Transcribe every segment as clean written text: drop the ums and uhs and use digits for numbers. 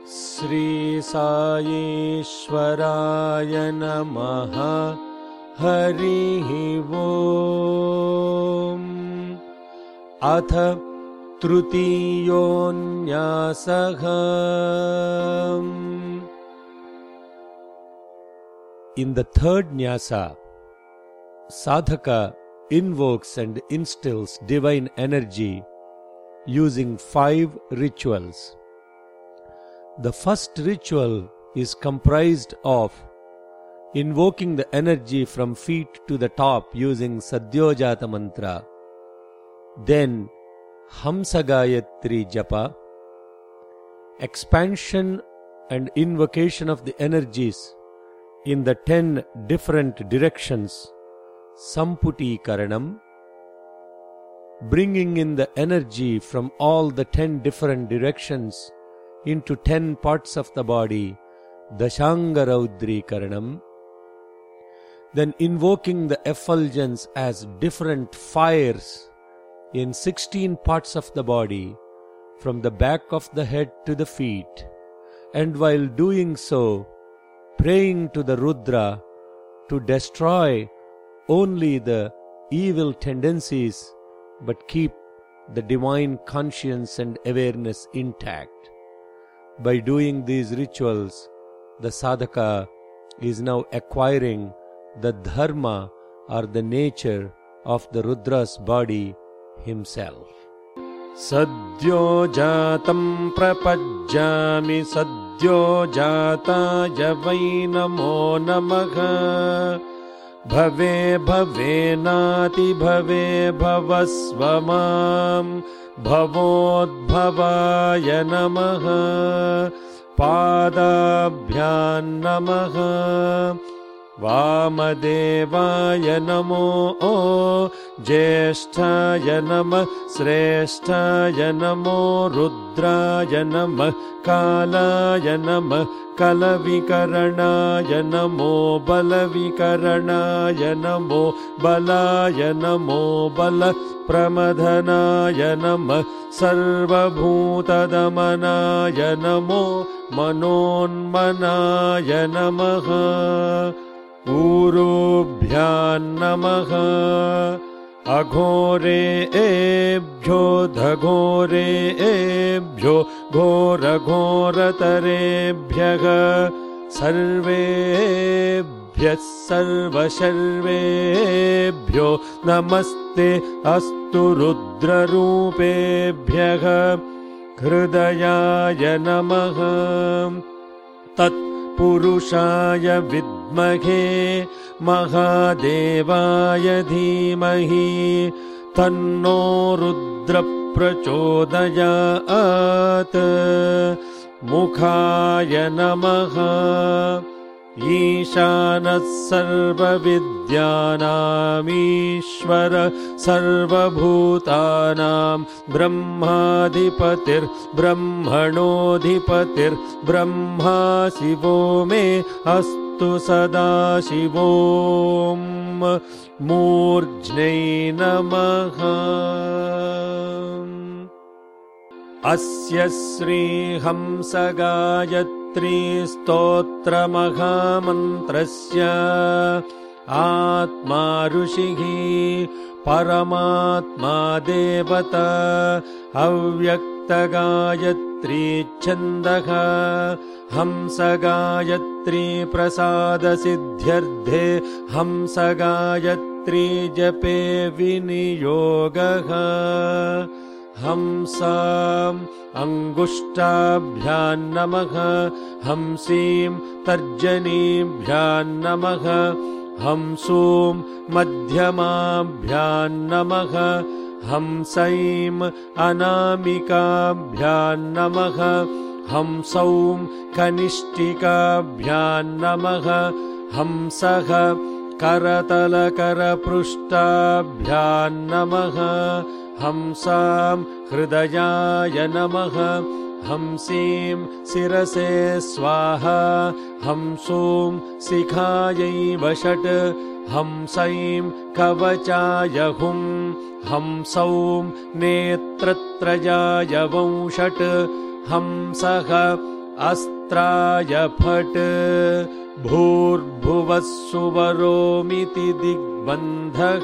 श्री साईश्वराय नमः। हरिः ओम्। अथ तृतीयोन्यासः। In the third nyasa, sadhaka invokes and instills divine energy using 5 rituals. The first ritual is comprised of invoking the energy from feet to the top using Sadyojata mantra, then Hamsa Gayatri Japa, expansion and invocation of the energies in the 10 different directions, Samputi Karanam, bringing in the energy from all the 10 different directions into 10 parts of the body, Dashanga Raudri Karanam, then invoking the effulgence as different fires in 16 parts of the body, from the back of the head to the feet, and while doing so, praying to the Rudra to destroy only the evil tendencies but keep the divine conscience and awareness intact. By doing these rituals, the sadhaka is now acquiring the dharma or the nature of the Rudra's body himself. Sadyo jatam prapajjami sadyo jataya vai namo namaha. Bhave bhave nati bhave bhavasvamam bhavodbhavaya namaha. Padabhyan namaha. Vamadevaya namo Jyesthaya namah Sresthaya namo Rudraya namah Kalaya namah Kalavikaranaya namo Balavikaranaya namo Balaya namo Bala Pramadhanaya namah Sarvabhutadamanaya namo Manonmanaya namaha. Urubhyan namaha. Aghorebhyo dhagorebhyo ghora ghoraterebhyaha. Sarvebhyas sarvasharvebhyo namaste astu rudrarupebhyaha. Hridayaya namaha. Tat Purushaya vidmahe Mahadevaya dhimahi Tanno Rudra prachodayat. Mukhaya namaha. Ishanas sarva vidyanam Ishvara sarva bhutanam Brahmadhipatir brahmanodhipatir Brahma Shivo me astu sada Shivom. Murjnai namaha. Asya Sri Hamsa Gayatri Stotra Mahamantrasya Atma Rushihi Paramatma Devata Avyakta Gayatri Chandaha. Hamsa Gayatri Prasada Siddhyardhe Hamsa Gayatri Jape Viniyogaha. Hamsam Angushtabhyan namaha. Hamsim Tarjanibhyan namaha. Hamsum Madhyamabhyan namaha. Hamsaim Anamikabhyan namaha. Hamsaum Kanishtikabhyan namaha. Hamsaha Karatalakaraprishtabhyan namaha. Hamsam Hridayaya namaha. Hamsim Sirase Swaha. Hamsum Sikhayai Vashat. Hamsaim Kavachaya Hum. Hamsaum Netratrayaya Vanshat. Hamsaha अस्त्राय फट् भूर्भुवः सुवरोमिति दिग्बन्धः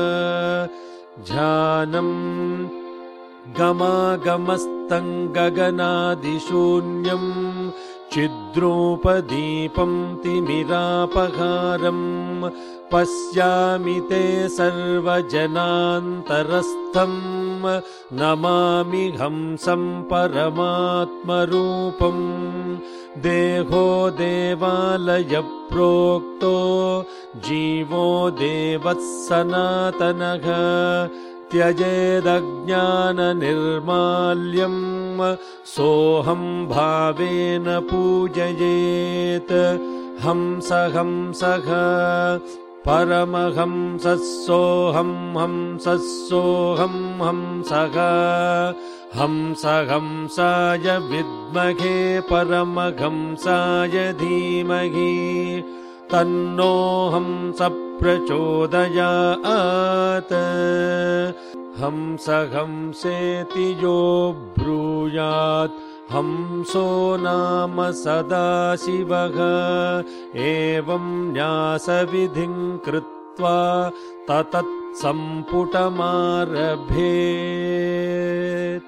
ध्यानम् गमागमस्तम् गगनादिशून्यम् छिद्रोपदीपम् तिमिरापहारम् पश्यामि ते सर्वजनान्तरस्थम् नमामि हंसम् परमात्मरूपम् देहो देवालयप्रोक्तो जीवो देवः सनातनः त्यजेदज्ञाननिर्माल्यम् सोऽहम् भावेन पूजयेत् हंसः परमहंसः सोऽहम् हंसः हंसाय विद्महे परमहंसाय धीमहि तन्नो हंसः प्रचोदयात् हंसेति यो ब्रूयात् हंसो नाम सदाशिवः एवं न्यासविधिं कृत्वा ततः सम्पुटमारभेत्।